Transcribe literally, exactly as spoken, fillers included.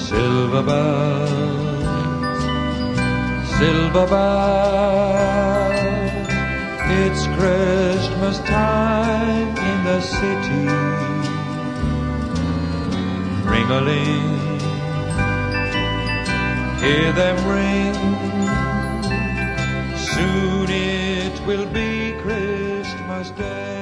Silver bells, silver bells, it's Christmas time in the city. Ring-a-ling, hear them ring. Soon it will be Christmas Day.